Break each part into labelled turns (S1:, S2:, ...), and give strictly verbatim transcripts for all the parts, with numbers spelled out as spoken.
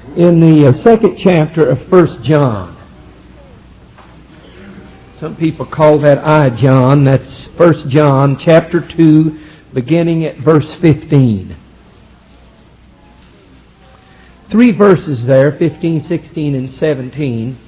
S1: in the uh, second chapter of First John. Some people call that I John. That's First John chapter two, beginning at verse fifteen. Three verses there, fifteen, sixteen, and seventeen.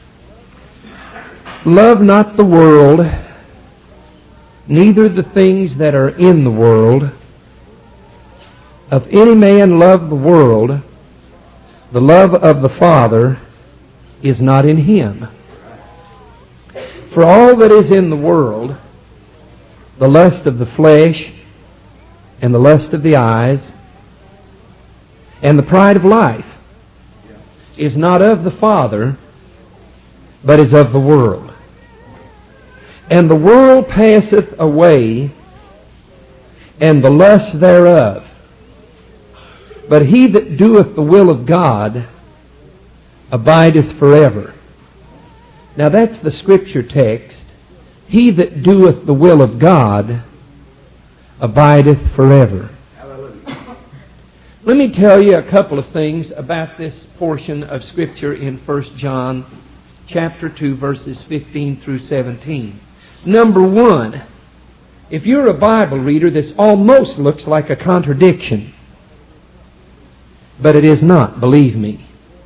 S1: Love not the world, neither the things that are in the world. If any man love the world, the love of the Father is not in him. For all that is in the world, the lust of the flesh, and the lust of the eyes, and the pride of life, is not of the Father, but is of the world. And the world passeth away, and the lust thereof. But he that doeth the will of God abideth forever. Now that's the Scripture text. He that doeth the will of God abideth forever. Hallelujah. Let me tell you a couple of things about this portion of Scripture in First John chapter two, verses fifteen through seventeen. Number one, if you're a Bible reader, this almost looks like a contradiction. But it is not, believe me.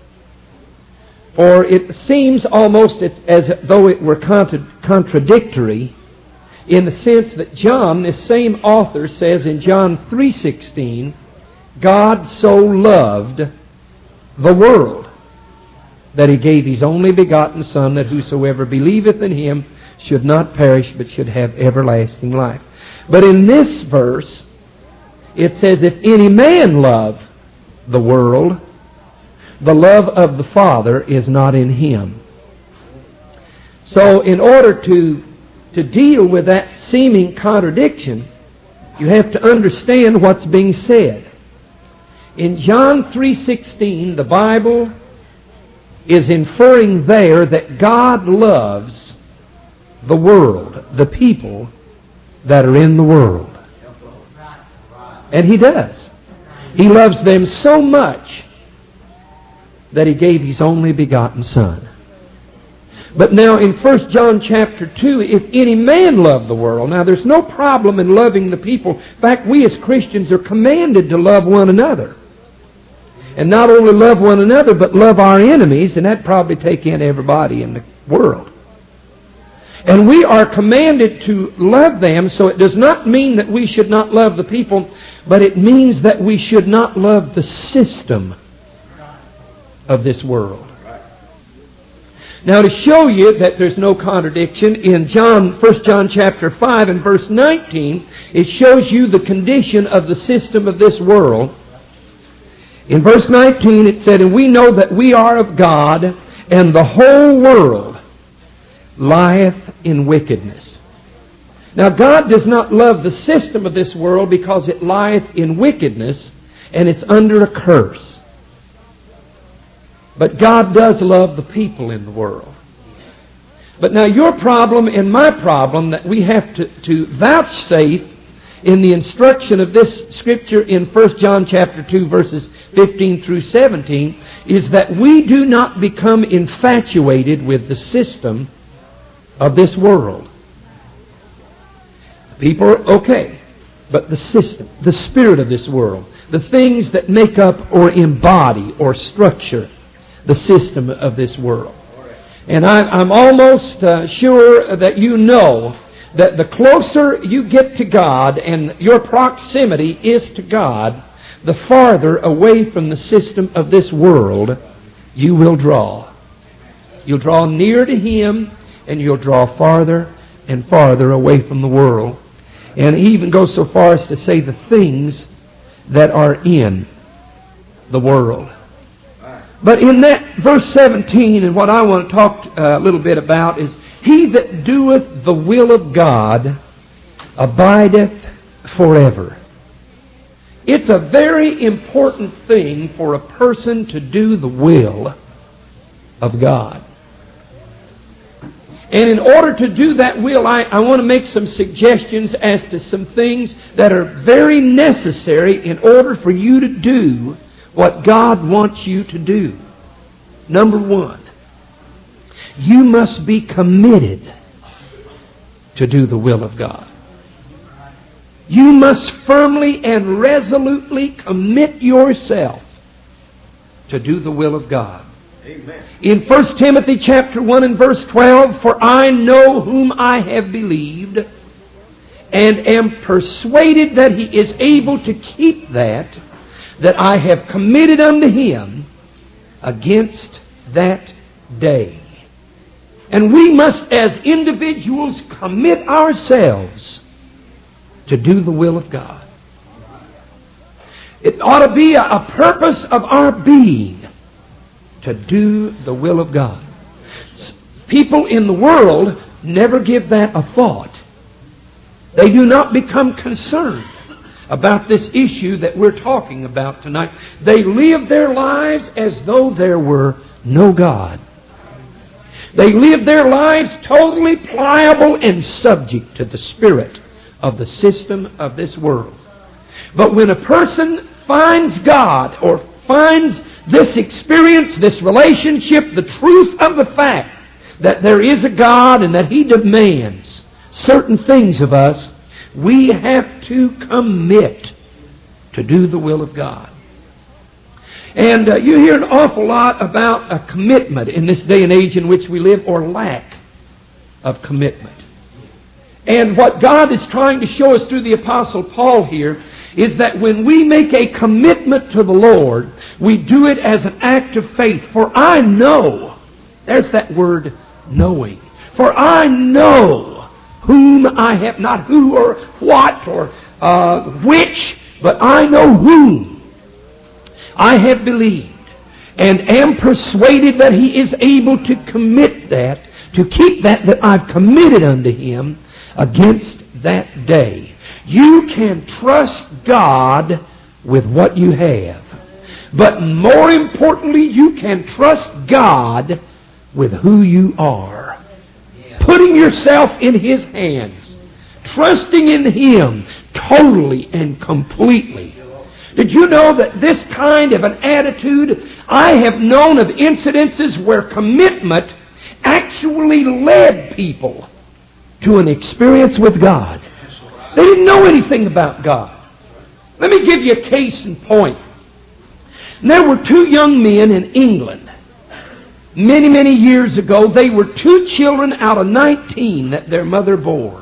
S1: For it seems almost as though it were contra- contradictory in the sense that John, this same author, says in John three sixteen, God so loved the world that He gave His only begotten Son, that whosoever believeth in Him should not perish but should have everlasting life. But in this verse, it says, if any man love the world, the love of the Father is not in him. So in order to, to deal with that seeming contradiction, you have to understand what's being said. In John three sixteen, the Bible is inferring there that God loves the world, the people that are in the world. And He does. He loves them so much that He gave His only begotten Son. But now in First John chapter two, if any man love the world, now there's no problem in loving the people. In fact, we as Christians are commanded to love one another. And not only love one another, but love our enemies, and that probably take in everybody in the world. And we are commanded to love them, so it does not mean that we should not love the people, but it means that we should not love the system of this world. Now, to show you that there's no contradiction, in John, First John chapter five and verse nineteen, it shows you the condition of the system of this world. In verse nineteen it said, and we know that we are of God, and the whole world lieth in wickedness. Now, God does not love the system of this world because it lieth in wickedness and it's under a curse. But God does love the people in the world. But now your problem and my problem that we have to, to vouchsafe in the instruction of this Scripture in First John chapter two, verses fifteen through seventeen, is that we do not become infatuated with the system of this world. People are okay, but the system, the spirit of this world, the things that make up or embody or structure the system of this world. And I, I'm almost uh, sure that you know that the closer you get to God and your proximity is to God, the farther away from the system of this world you will draw. You'll draw near to Him, and you'll draw farther and farther away from the world. And he even goes so far as to say the things that are in the world. But in that verse seventeen, and what I want to talk a little bit about is, he that doeth the will of God abideth forever. It's a very important thing for a person to do the will of God. And in order to do that will, I, I want to make some suggestions as to some things that are very necessary in order for you to do what God wants you to do. Number one, you must be committed to do the will of God. You must firmly and resolutely commit yourself to do the will of God. Amen. In First Timothy chapter one and verse twelve, for I know whom I have believed, and am persuaded that he is able to keep that, that I have committed unto him against that day. And we must, as individuals, commit ourselves to do the will of God. It ought to be a, a purpose of our being to do the will of God. People in the world never give that a thought. They do not become concerned about this issue that we're talking about tonight. They live their lives as though there were no God. They live their lives totally pliable and subject to the spirit of the system of this world. But when a person finds God, or finds this experience, this relationship, the truth of the fact that there is a God and that He demands certain things of us, we have to commit to do the will of God. And uh, you hear an awful lot about a commitment in this day and age in which we live, or lack of commitment. And what God is trying to show us through the Apostle Paul here is that when we make a commitment to the Lord, we do it as an act of faith. For I know, there's that word knowing. For I know whom I have, not who or what or uh, which, but I know whom I have believed, and am persuaded that He is able to commit that, to keep that that I've committed unto Him against that day. You can trust God with what you have. But more importantly, you can trust God with who you are. Putting yourself in His hands. Trusting in Him totally and completely. Did you know that this kind of an attitude, I have known of incidences where commitment actually led people to an experience with God. They didn't know anything about God. Let me give you a case in point. There were two young men in England. Many, many years ago, they were two children out of nineteen that their mother bore.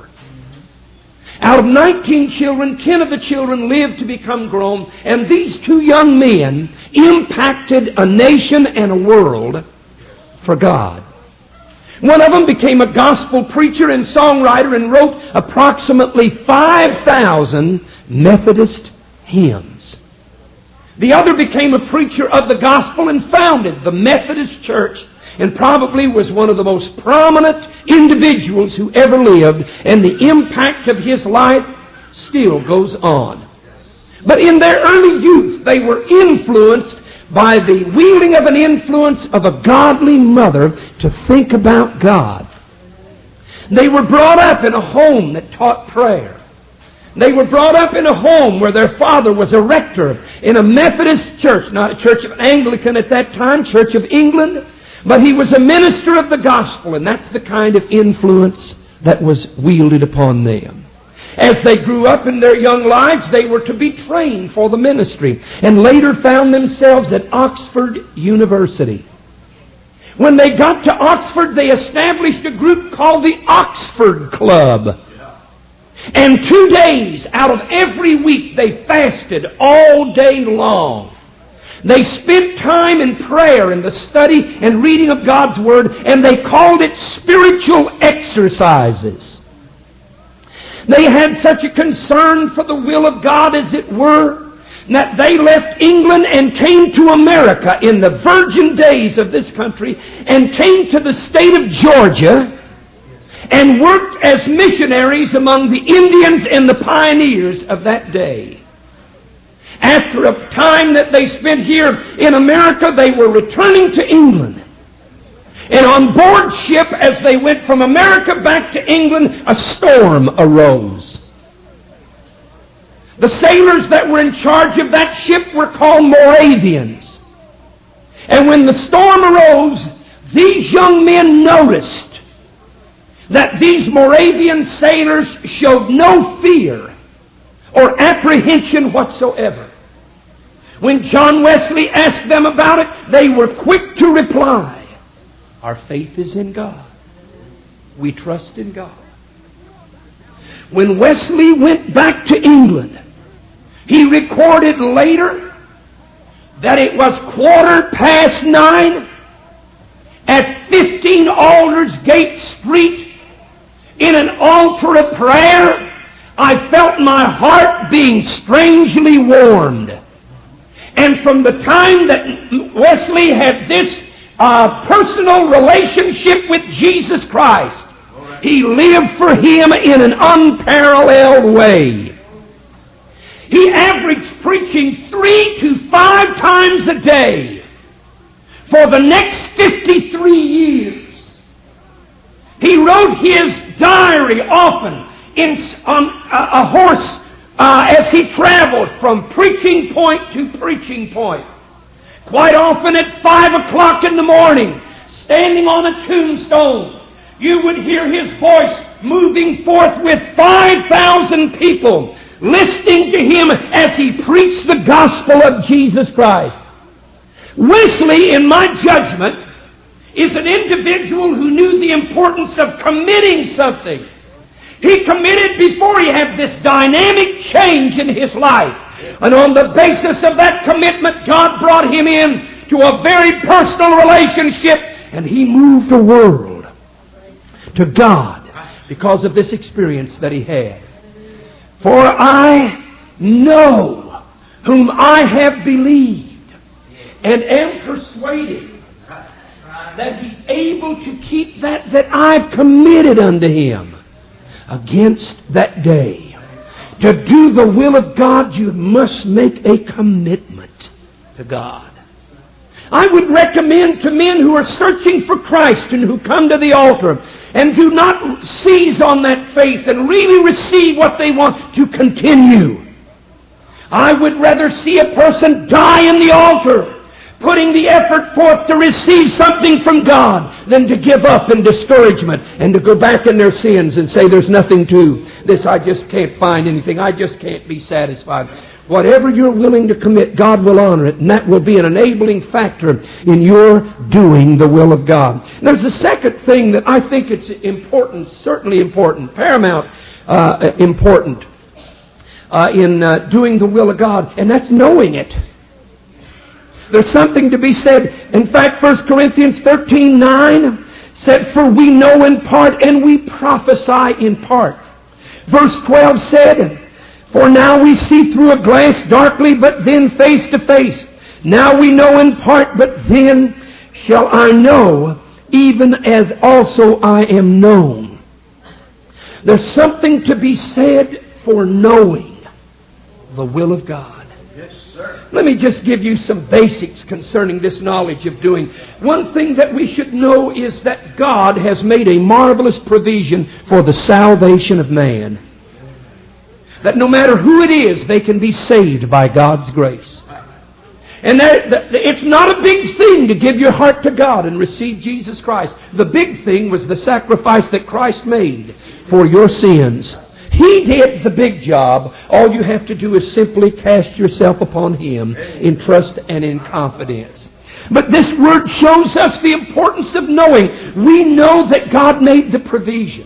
S1: Out of nineteen children, ten of the children lived to become grown, and these two young men impacted a nation and a world for God. One of them became a gospel preacher and songwriter and wrote approximately five thousand Methodist hymns. The other became a preacher of the gospel and founded the Methodist Church, and probably was one of the most prominent individuals who ever lived, and the impact of his life still goes on. But in their early youth, they were influenced by the wielding of an influence of a godly mother to think about God. They were brought up in a home that taught prayer. They were brought up in a home where their father was a rector in a Methodist church, not a Church of Anglican at that time, Church of England, but he was a minister of the gospel, and that's the kind of influence that was wielded upon them. As they grew up in their young lives, they were to be trained for the ministry, and later found themselves at Oxford University. When they got to Oxford, they established a group called the Oxford Club. And two days out of every week, they fasted all day long. They spent time in prayer and the study and reading of God's Word, and they called it spiritual exercises. They had such a concern for the will of God, as it were, that they left England and came to America in the virgin days of this country, and came to the state of Georgia and worked as missionaries among the Indians and the pioneers of that day. After a time that they spent here in America, they were returning to England. And on board ship, as they went from America back to England, a storm arose. The sailors that were in charge of that ship were called Moravians. And when the storm arose, these young men noticed that these Moravian sailors showed no fear or apprehension whatsoever. When John Wesley asked them about it, they were quick to reply, "Our faith is in God. We trust in God." When Wesley went back to England, he recorded later that it was quarter past nine at fifteen Aldersgate Street in an altar of prayer. I felt my heart being strangely warmed. And from the time that Wesley had this uh, personal relationship with Jesus Christ, he lived for Him in an unparalleled way. He averaged preaching three to five times a day for the next fifty-three years. He wrote his diary often in, on a, a horse uh, as he traveled from preaching point to preaching point. Quite often at five o'clock in the morning, standing on a tombstone, you would hear his voice moving forth with five thousand people listening to him as he preached the gospel of Jesus Christ. Wesley, in my judgment, is an individual who knew the importance of committing something. He committed before he had this dynamic change in his life. And on the basis of that commitment, God brought him in to a very personal relationship, and he moved the world to God because of this experience that he had. For I know whom I have believed, and am persuaded that He's able to keep that that I've committed unto Him against that day. To do the will of God, you must make a commitment to God. I would recommend to men who are searching for Christ and who come to the altar and do not seize on that faith and really receive what they want, to continue. I would rather see a person die in the altar, putting the effort forth to receive something from God, than to give up in discouragement and to go back in their sins and say, "There's nothing to this. I just can't find anything. I just can't be satisfied." Whatever you're willing to commit, God will honor it, and that will be an enabling factor in your doing the will of God. There's a second thing that I think it's important, certainly important, paramount uh, important uh, in uh, doing the will of God, and that's knowing it. There's something to be said. In fact, First Corinthians thirteen nine said, "For we know in part and we prophesy in part." Verse twelve said, "For now we see through a glass darkly, but then face to face. Now we know in part, but then shall I know, even as also I am known." There's something to be said for knowing the will of God.
S2: Yes, sir.
S1: Let me just give you some basics concerning this knowledge of doing. One thing that we should know is that God has made a marvelous provision for the salvation of man. That no matter who it is, they can be saved by God's grace. And that, that, it's not a big thing to give your heart to God and receive Jesus Christ. The big thing was the sacrifice that Christ made for your sins. He did the big job. All you have to do is simply cast yourself upon Him in trust and in confidence. But this word shows us the importance of knowing. We know that God made the provision.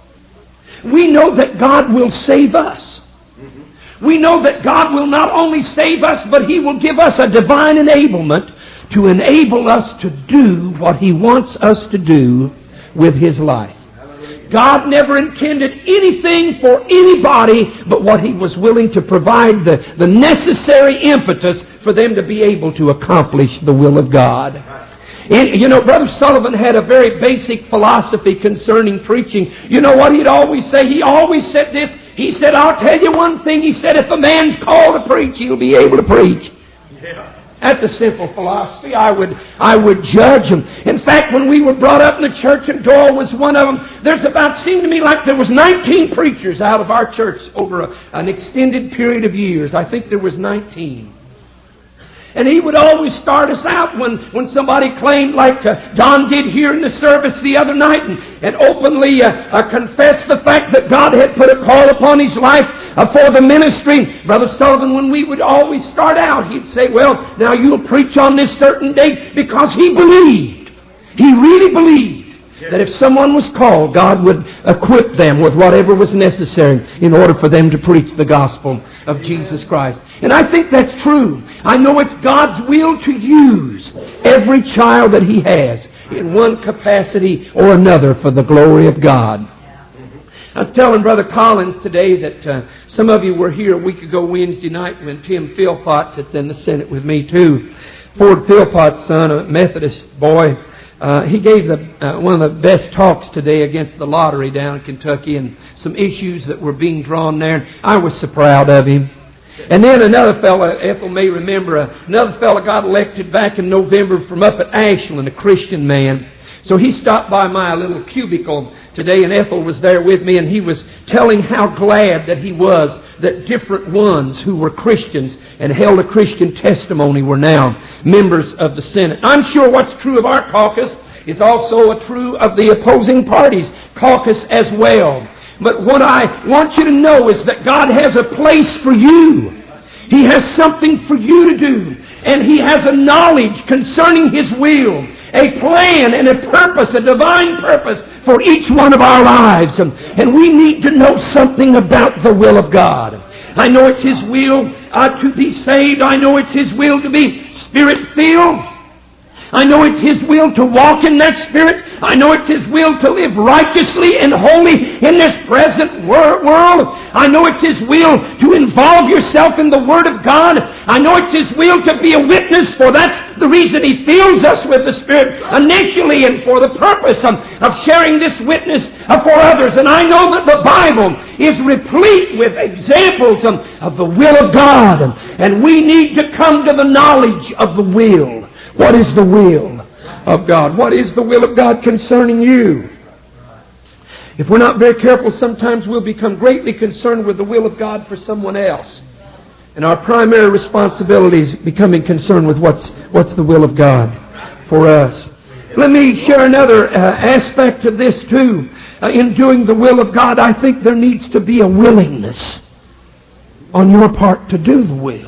S1: We know that God will save us. We know that God will not only save us, but He will give us a divine enablement to enable us to do what He wants us to do with His life. God never intended anything for anybody but what He was willing to provide the, the necessary impetus for them to be able to accomplish the will of God. And, you know, Brother Sullivan had a very basic philosophy concerning preaching. You know what he'd always say? He always said this. He said, "I'll tell you one thing." He said, "If a man's called to preach, he'll be able to preach." Yeah. That's a simple philosophy. I would I would judge him. In fact, when we were brought up in the church, and Doyle was one of them, there's about, seemed to me like there was nineteen preachers out of our church over a, an extended period of years. I think there was nineteen. And he would always start us out when, when somebody claimed, like uh, Don did here in the service the other night, and, and openly uh, uh, confessed the fact that God had put a call upon his life uh, for the ministry. Brother Sullivan, when we would always start out, he'd say, well, now you'll preach on this certain date, because he believed. He really believed that if someone was called, God would equip them with whatever was necessary in order for them to preach the gospel of Jesus Christ. And I think that's true. I know it's God's will to use every child that He has in one capacity or another for the glory of God. I was telling Brother Collins today that uh, some of you were here a week ago Wednesday night when Tim Philpott, that's in the Senate with me too, Ford Philpott's son, a Methodist boy, Uh, he gave the, uh, one of the best talks today against the lottery down in Kentucky and some issues that were being drawn there. I was so proud of him. And then another fellow, Ethel may remember, uh, another fellow got elected back in November from up at Ashland, a Christian man. So he stopped by my little cubicle today, and Ethel was there with me, and he was telling how glad that he was that different ones who were Christians and held a Christian testimony were now members of the Senate. I'm sure what's true of our caucus is also true of the opposing party's caucus as well. But what I want you to know is that God has a place for you. He has something for you to do. And He has a knowledge concerning His will, a plan and a purpose, a divine purpose for each one of our lives. And we need to know something about the will of God. I know it's His will uh, to be saved. I know it's His will to be Spirit-filled. I know it's His will to walk in that Spirit. I know it's His will to live righteously and holy in this present wor- world. I know it's His will to involve yourself in the Word of God. I know it's His will to be a witness, for that's the reason He fills us with the Spirit initially, and for the purpose of, of sharing this witness for others. And I know that the Bible is replete with examples of, of the will of God. And we need to come to the knowledge of the will. What is the will of God? What is the will of God concerning you? If we're not very careful, sometimes we'll become greatly concerned with the will of God for someone else. And our primary responsibility is becoming concerned with what's, what's the will of God for us. Let me share another uh, aspect of this too. Uh, in doing the will of God, I think there needs to be a willingness on your part to do the will.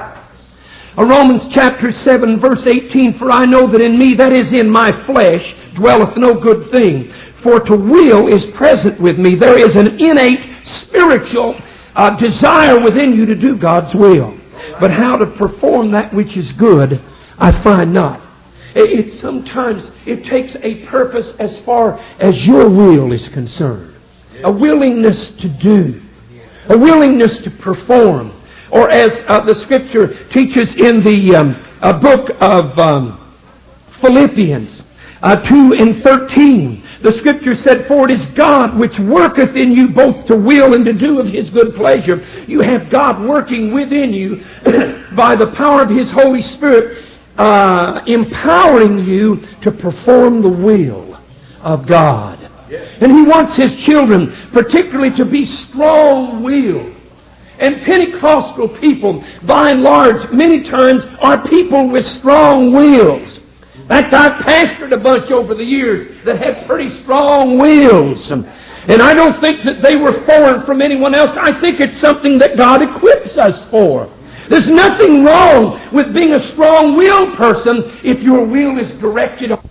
S1: Romans chapter seven, verse eighteen, for I know that in me, that is in my flesh, dwelleth no good thing. For to will is present with me. There is an innate spiritual uh, desire within you to do God's will. But how to perform that which is good, I find not. It, it sometimes, it takes a purpose as far as your will is concerned. A willingness to do. A willingness to perform. Or as uh, the Scripture teaches in the um, uh, book of um, Philippians uh, two and thirteen, the Scripture said, for it is God which worketh in you both to will and to do of His good pleasure. You have God working within you by the power of His Holy Spirit, uh, empowering you to perform the will of God. And He wants His children particularly to be strong-willed. And Pentecostal people, by and large, many times are people with strong wills. In fact, I've pastored a bunch over the years that have pretty strong wills. And I don't think that they were foreign from anyone else. I think it's something that God equips us for. There's nothing wrong with being a strong-willed person if your will is directed on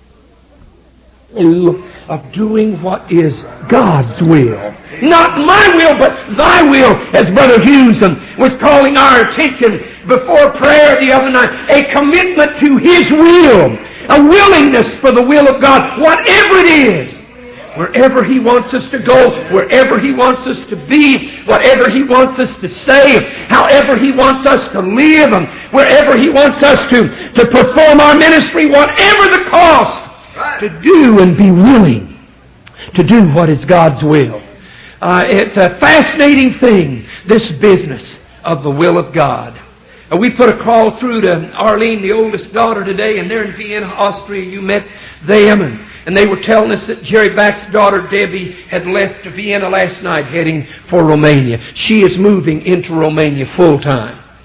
S1: of doing what is God's will. Not my will, but Thy will, as Brother Hughes was calling our attention before prayer the other night. A commitment to His will. A willingness for the will of God, whatever it is. Wherever He wants us to go, wherever He wants us to be, whatever He wants us to say, however He wants us to live, and wherever He wants us to, to perform our ministry, whatever the cost, to do and be willing to do what is God's will. Uh, it's a fascinating thing, this business of the will of God. Uh, we put a call through to Arlene, the oldest daughter, today, and they're in Vienna, Austria. You met them, and, and they were telling us that Jerry Back's daughter, Debbie, had left to Vienna last night heading for Romania. She is moving into Romania full time.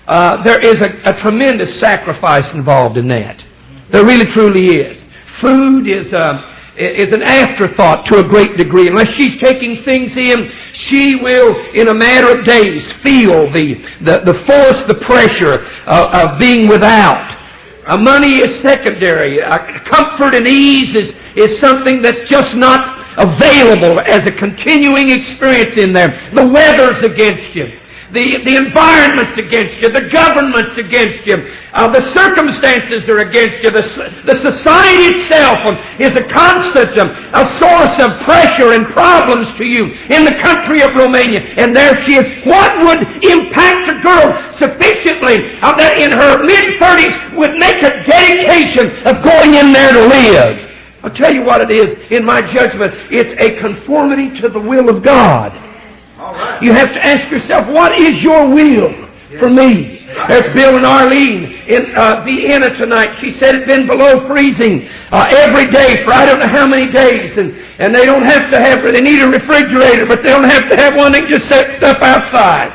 S1: uh, there is a, a tremendous sacrifice involved in that. There really, truly is. Food is uh, is an afterthought to a great degree. Unless she's taking things in, she will, in a matter of days, feel the the, the force, the pressure uh, of being without. Uh, money is secondary. Uh, comfort and ease is, is something that's just not available as a continuing experience in there. The weather's against you. The, the environment's against you. The government's against you. Uh, the circumstances are against you. The, the society itself um, is a constant um, a source of pressure and problems to you in the country of Romania. And there she is. What would impact a girl sufficiently uh, that in her mid-thirties would make a dedication of going in there to live? I'll tell you what it is, in my judgment. It's a conformity to the will of God. Right. You have to ask yourself, what is your will for me? There's Bill and Arlene in uh, Vienna tonight. She said it's been below freezing uh, every day for I don't know how many days. And, and they don't have to have, they need a refrigerator, but they don't have to have one. They can just set stuff outside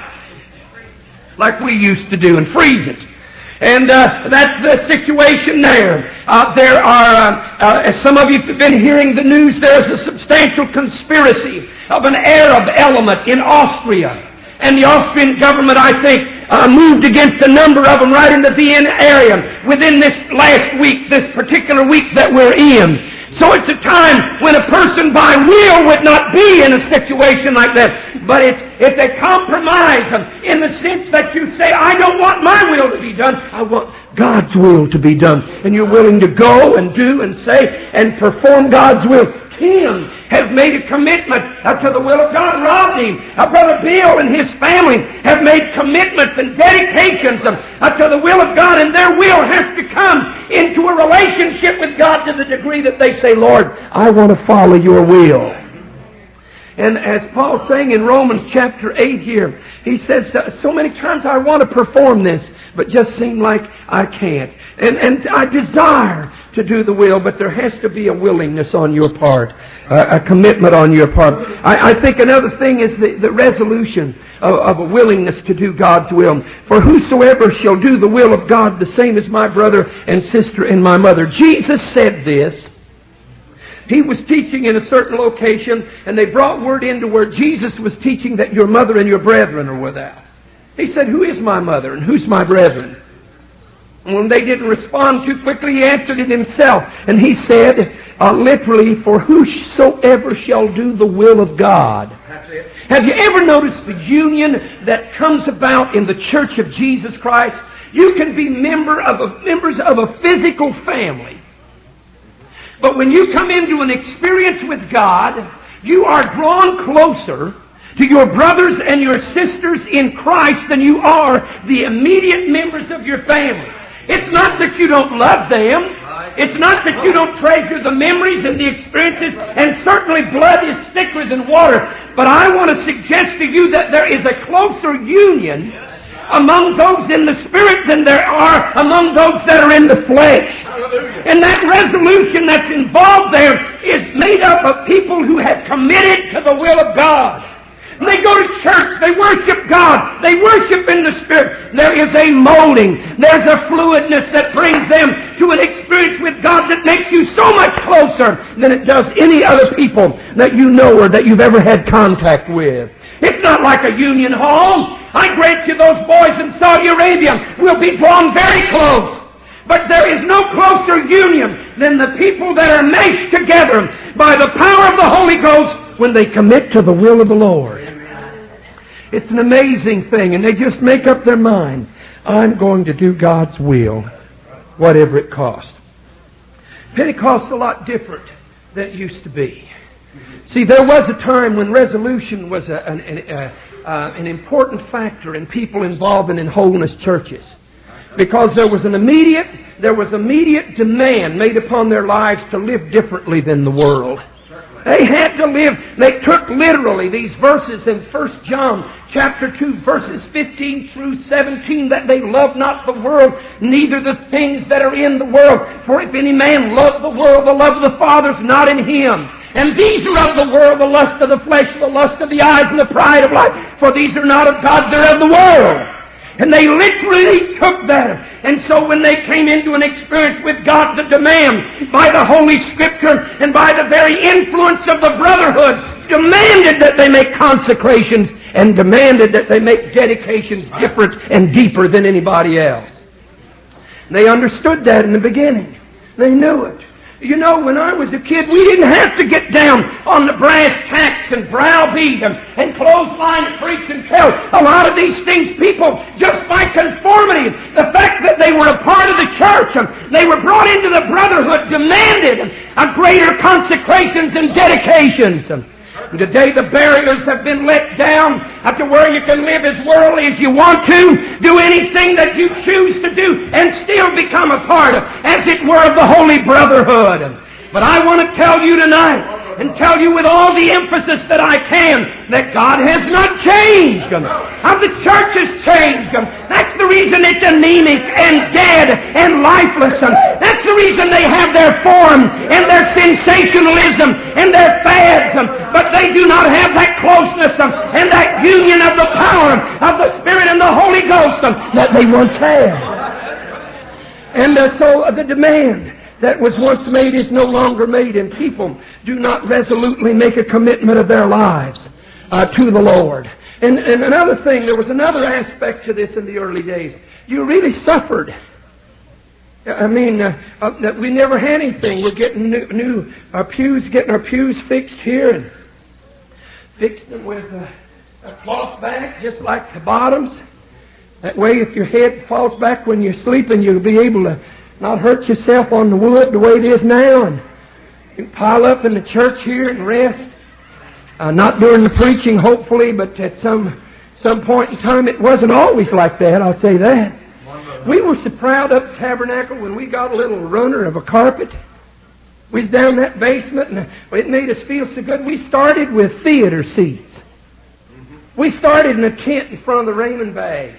S1: like we used to do and freeze it. And uh, that's the situation there. Uh, there are, uh, uh, as some of you have been hearing the news, there's a substantial conspiracy of an Arab element in Austria. And the Austrian government, I think, uh, moved against a number of them right in the Vienna area within this last week, this particular week that we're in. So it's a time when a person by will would not be in a situation like that. But it's, it's a compromise in the sense that you say, I don't want my will to be done. I want God's will to be done. And you're willing to go and do and say and perform God's will. Tim has made a commitment uh, to the will of God. Rodney, uh, Brother Bill and his family have made commitments and dedications um, uh, to the will of God, and their will has to come into a relationship with God to the degree that they say, Lord, I want to follow your will. And as Paul's saying in Romans chapter eight here, he says, so many times I want to perform this, but just seem like I can't. And, and I desire to do the will, but there has to be a willingness on your part, a, a commitment on your part. I, I think another thing is the, the resolution of, of a willingness to do God's will. For whosoever shall do the will of God, the same as my brother and sister and my mother. Jesus said this. He was teaching in a certain location, and they brought word into where Jesus was teaching that your mother and your brethren are without. He said, who is my mother and who's my brethren? And when they didn't respond too quickly, he answered it himself. And he said, uh, literally, for whosoever shall do the will of God. Have you ever noticed the union that comes about in the church of Jesus Christ? You can be member of a, members of a physical family. But when you come into an experience with God, you are drawn closer to your brothers and your sisters in Christ than you are the immediate members of your family. It's not that you don't love them. It's not that you don't treasure the memories and the experiences, and certainly blood is thicker than water. But I want to suggest to you that there is a closer union among those in the Spirit than there are among those that are in the flesh. And that resolution that's involved there is made up of people who have committed to the will of God. And they go to church, they worship God, they worship in the Spirit. There is a molding, there's a fluidness that brings them to an experience with God that makes you so much closer than it does any other people that you know or that you've ever had contact with. It's not like a union hall. I grant you those boys in Saudi Arabia will be drawn very close. But there is no closer union than the people that are meshed together by the power of the Holy Ghost when they commit to the will of the Lord. It's an amazing thing, and they just make up their mind, I'm going to do God's will, whatever it costs. Pentecost's a lot different than it used to be. See, there was a time when resolution was a, an, a, uh, an important factor in people involved in holiness churches. Because there was an immediate, there was immediate demand made upon their lives to live differently than the world. They had to live, they took literally these verses in First John chapter two, verses fifteen through seventeen, that they love not the world, neither the things that are in the world. For if any man love the world, the love of the Father is not in him. And these are of the world, the lust of the flesh, the lust of the eyes, and the pride of life. For these are not of God, they're of the world. And they literally took that. And so when they came into an experience with God, the demand by the Holy Scripture and by the very influence of the brotherhood demanded that they make consecrations and demanded that they make dedications different and deeper than anybody else. They understood that in the beginning. They knew it. You know, when I was a kid, we didn't have to get down on the brass tacks and browbeat them and clothesline and preach and tell a lot of these things. People, just by conformity, the fact that they were a part of the church, and they were brought into the brotherhood, demanded a greater consecrations and dedications. And today the barriers have been let down up to where you can live as worldly as you want to, do anything that you choose to do, and still become a part of, as it were, of the Holy Brotherhood. But I want to tell you tonight, and tell you with all the emphasis that I can, that God has not changed. How the church has changed. That's the reason it's anemic and dead and lifeless. That's the reason they have their form and their sensationalism and their fads. But they do not have that closeness and that union of the power of the Spirit and the Holy Ghost that they once had. And uh, so uh, the demand that was once made is no longer made, and people do not resolutely make a commitment of their lives uh, to the Lord. And, and another thing, there was another aspect to this in the early days. You really suffered. I mean, uh, uh, that we never had anything. We're getting new, new uh, pews, getting our pews fixed here, and fixed them with uh, a cloth back, just like the bottoms. That way, if your head falls back when you're sleeping, you'll be able to not hurt yourself on the wood the way it is now, and you pile up in the church here and rest. Uh, not during the preaching, hopefully, but at some some point in time, it wasn't always like that, I'll say that. We were so proud up at Tabernacle when we got a little runner of a carpet. We was down that basement, and it made us feel so good. We started with theater seats. We started in a tent in front of the Raymond Bag.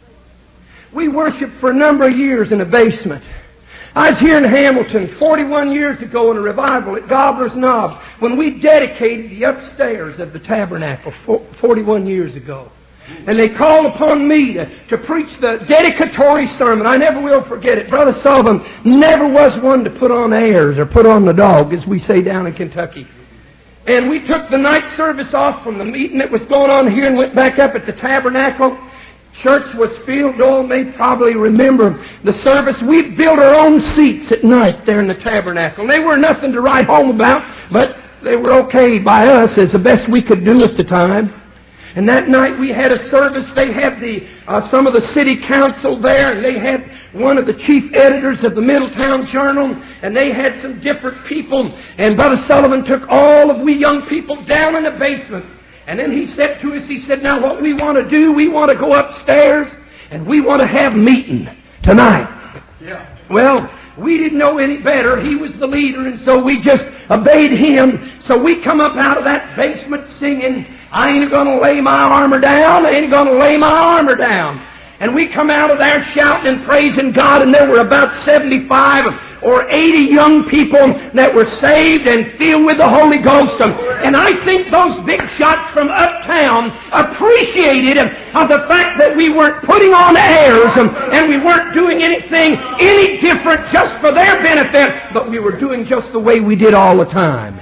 S1: We worshiped for a number of years in a basement. I was here in Hamilton forty-one years ago in a revival at Gobbler's Knob when we dedicated the upstairs of the tabernacle forty-one years ago. And they called upon me to, to preach the dedicatory sermon. I never will forget it. Brother Sullivan never was one to put on airs or put on the dog, as we say down in Kentucky. And we took the night service off from the meeting that was going on here and went back up at the tabernacle. Church was filled. Oh, they probably remember the service. We built our own seats at night there in the tabernacle. They were nothing to write home about, but they were okay by us as the best we could do at the time. And that night we had a service. They had the uh, some of the city council there, and they had one of the chief editors of the Middletown Journal, and they had some different people. And Brother Sullivan took all of we young people down in the basement. And then he said to us, he said, now what we want to do, we want to go upstairs and we want to have meeting tonight. Yeah. Well, we didn't know any better. He was the leader, and so we just obeyed him. So we come up out of that basement singing, I ain't going to lay my armor down, I ain't going to lay my armor down. And we come out of there shouting and praising God, and there were about seventy-five or eighty young people that were saved and filled with the Holy Ghost. And I think those big shots from uptown appreciated of the fact that we weren't putting on airs and we weren't doing anything any different just for their benefit, but we were doing just the way we did all the time.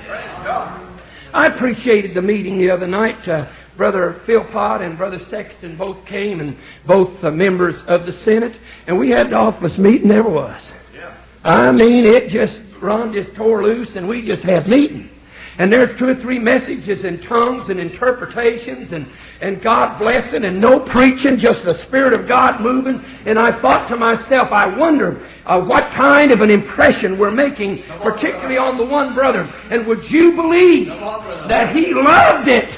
S1: I appreciated the meeting the other night. Uh, Brother Philpott and Brother Sexton both came, and both uh, members of the Senate, and we had the office meeting there was. I mean, it just, Ron just tore loose, and we just had meeting. And there's two or three messages in tongues and interpretations and, and God blessing and no preaching, just the Spirit of God moving. And I thought to myself, I wonder uh, what kind of an impression we're making, particularly on the one brother. And would you believe that he loved it?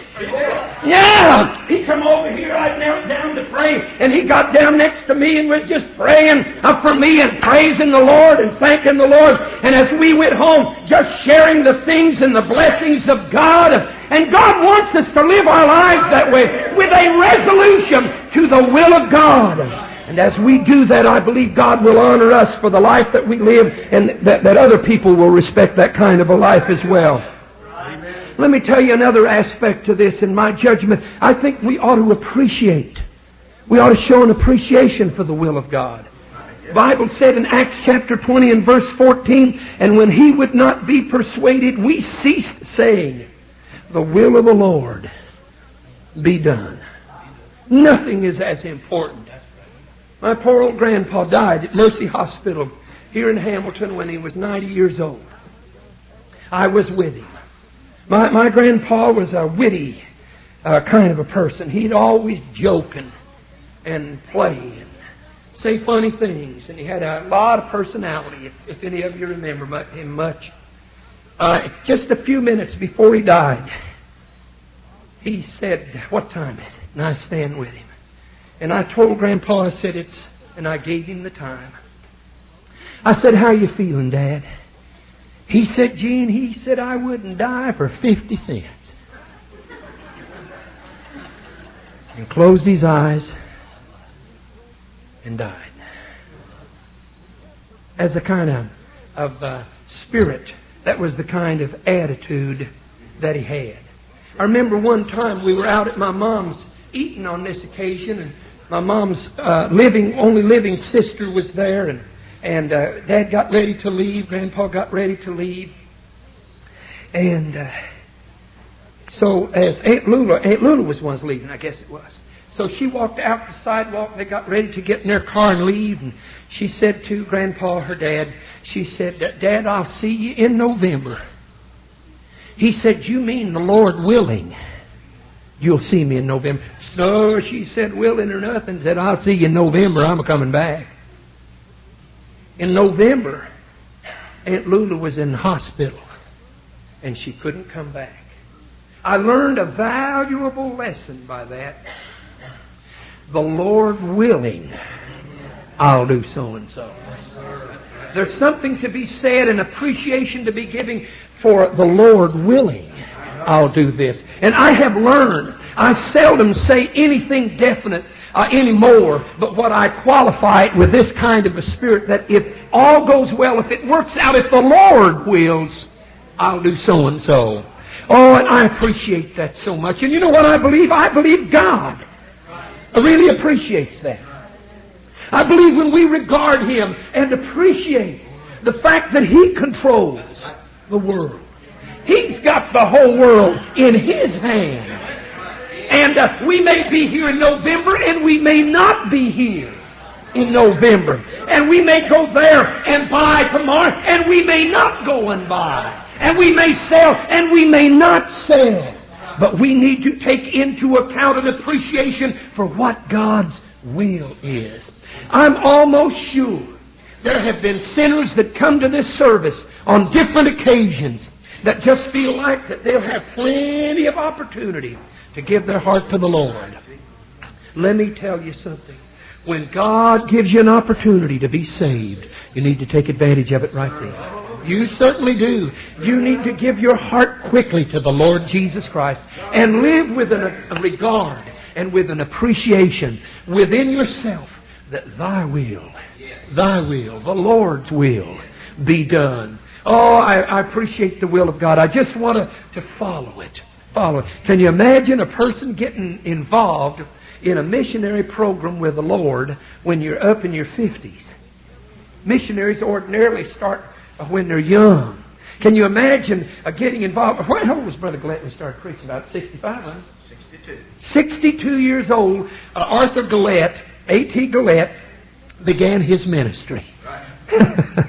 S1: Yeah, he come over here, I knelt down to pray, and he got down next to me and was just praying up for me and praising the Lord and thanking the Lord. And as we went home, just sharing the things and the blessings of God. And God wants us to live our lives that way, with a resolution to the will of God. And as we do that, I believe God will honor us for the life that we live, and that, that other people will respect that kind of a life as well. Let me tell you another aspect to this in my judgment. I think we ought to appreciate We ought to show an appreciation for the will of God. The Bible said in Acts chapter twenty and verse fourteen, and when he would not be persuaded, we ceased saying, the will of the Lord be done. Nothing is as important. My poor old grandpa died at Mercy Hospital here in Hamilton when he was ninety years old. I was with him. My, my grandpa was a witty uh, kind of a person. He'd always joke and, and play and say funny things. And he had a lot of personality, if, if any of you remember him much. Uh, just a few minutes before he died, he said, what time is it? And I stand with him. And I told Grandpa, I said, it's, and I gave him the time. I said, how you feeling, Dad? He said, Gene, he said, I wouldn't die for fifty cents. And closed his eyes and died. As a kind of, of uh, spirit, that was the kind of attitude that he had. I remember one time we were out at my mom's eating on this occasion, and my mom's uh, living, only living sister was there, and, and uh, Dad got ready to leave, Grandpa got ready to leave. And uh, so as Aunt Lula, Aunt Lula was once leaving, I guess it was. So she walked out the sidewalk. They got ready to get in their car and leave. And she said to Grandpa, her dad, she said, Dad, I'll see you in November. He said, you mean the Lord willing? You'll see me in November. So she said, willing or nothing, said, I'll see you in November. I'm coming back. In November, Aunt Lula was in the hospital. And she couldn't come back. I learned a valuable lesson by that. The Lord willing, I'll do so and so. There's something to be said and appreciation to be given for the Lord willing, I'll do this. And I have learned, I seldom say anything definite uh, anymore, but what I qualify it with this kind of a spirit, that if all goes well, if it works out, if the Lord wills, I'll do so and so. Oh, and I appreciate that so much. And you know what I believe? I believe God really appreciates that. I believe when we regard Him and appreciate the fact that He controls the world. He's got the whole world in His hand. And uh, we may be here in November and we may not be here in November. And we may go there and buy tomorrow and we may not go and buy. And we may sell and we may not sell. But we need to take into account an appreciation for what God's will is. I'm almost sure there have been sinners that come to this service on different occasions that just feel like that they'll have plenty of opportunity to give their heart to the Lord. Let me tell you something. When God gives you an opportunity to be saved, you need to take advantage of it right there. You certainly do. You need to give your heart quickly to the Lord Jesus Christ and live with an, a regard and with an appreciation within yourself that Thy will, Thy will, the Lord's will be done. Oh, I, I appreciate the will of God. I just want to, to follow it. Follow it. Can you imagine a person getting involved in a missionary program with the Lord when you're up in your fifties? Missionaries ordinarily start when they're young. Can you imagine uh, getting involved? How old was Brother Gillette when he started preaching? About sixty-five, huh? sixty-two. sixty-two years old. Uh, Arthur Gillette, A T Gillette, began his ministry. Right.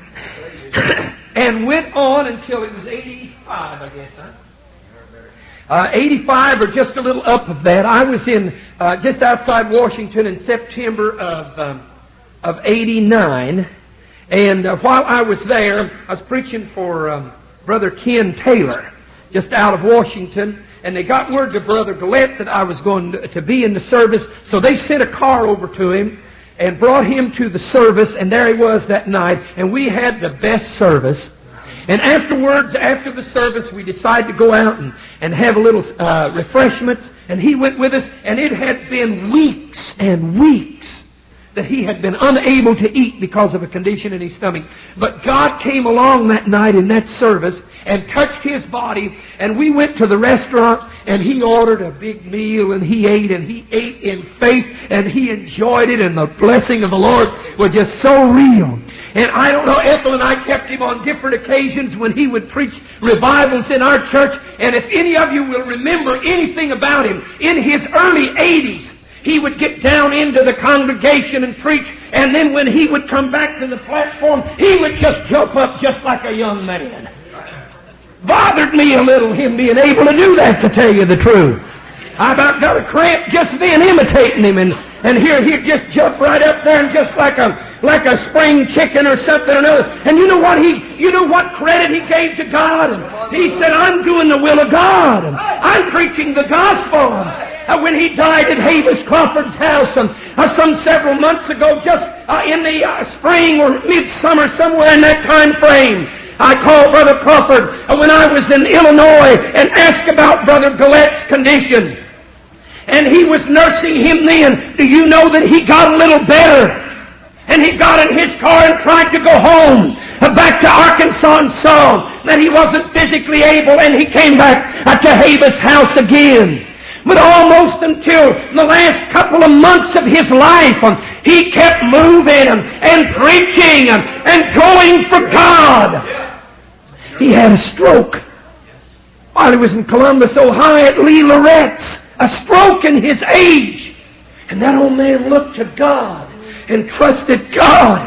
S1: And went on until it was eighty-five, I guess, huh? Uh, eighty-five or just a little up of that. I was in uh, just outside Washington in September of um, of eighty-nine. And uh, while I was there, I was preaching for um, Brother Ken Taylor, just out of Washington. And they got word to Brother Gillette that I was going to, to be in the service. So they sent a car over to him and brought him to the service. And there he was that night. And we had the best service. And afterwards, after the service, we decided to go out and, and have a little uh, refreshments. And he went with us. And it had been weeks and weeks that he had been unable to eat because of a condition in his stomach. But God came along that night in that service and touched his body, and we went to the restaurant, and he ordered a big meal, and he ate, and he ate in faith, and he enjoyed it, and the blessing of the Lord was just so real. And I don't know, Ethel and I kept him on different occasions when he would preach revivals in our church, and if any of you will remember anything about him, in his early eighties, he would get down into the congregation and preach, and then when he would come back to the platform, he would just jump up just like a young man. Bothered me a little, him being able to do that, to tell you the truth. I about got a cramp just then imitating him, and, and here he'd just jump right up there and just like a like a spring chicken or something or another. And you know what he you know what credit he gave to God? And he said, I'm doing the will of God. And I'm preaching the gospel. Uh, when he died at Havis Crawford's house um, uh, some several months ago, just uh, in the uh, spring or midsummer, somewhere in that time frame, I called Brother Crawford uh, when I was in Illinois and asked about Brother Gallett's condition. And he was nursing him then. Do you know that he got a little better? And he got in his car and tried to go home, uh, back to Arkansas, and saw that he wasn't physically able, and he came back uh, to Havis' house again. But almost until the last couple of months of his life, um, he kept moving um, and preaching um, and going for God. He had a stroke while he was in Columbus, Ohio at Lee Loret's. A stroke in his age. And that old man looked to God and trusted God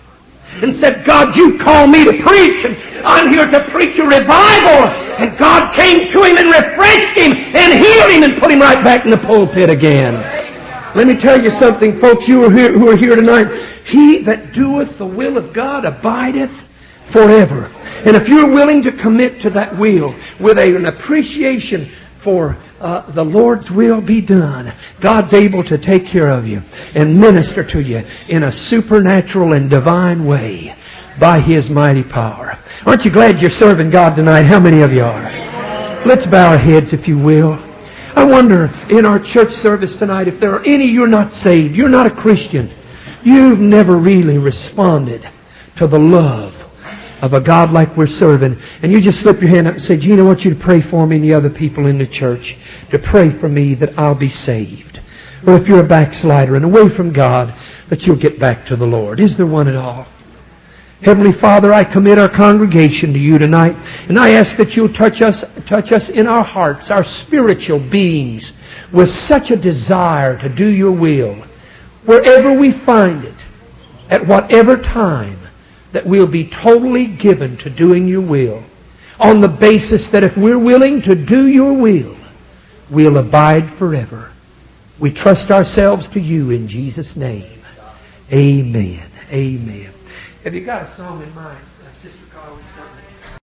S1: and said, God, you call me to preach, and I'm here to preach a revival. And God came to him and refreshed him and healed him and put him right back in the pulpit again. Let me tell you something, folks, you are here, who are here tonight. He that doeth the will of God abideth forever. And if you're willing to commit to that will with a, an appreciation for uh, the Lord's will be done, God's able to take care of you and minister to you in a supernatural and divine way by His mighty power. Aren't you glad you're serving God tonight? How many of you are? Let's bow our heads, if you will. I wonder in our church service tonight if there are any, you're not saved, you're not a Christian, you've never really responded to the love of a God like we're serving, and you just slip your hand up and say, Gene, I want you to pray for me and the other people in the church, to pray for me that I'll be saved. Or if you're a backslider and away from God, that you'll get back to the Lord. Is there one at all? Heavenly Father, I commit our congregation to you tonight, and I ask that you'll touch us, touch us in our hearts, our spiritual beings, with such a desire to do your will, wherever we find it, at whatever time, that we'll be totally given to doing your will, on the basis that if we're willing to do your will, we'll abide forever. We trust ourselves to you in Jesus' name. Amen. Amen. Have you got a song in mind, uh, Sister Carl?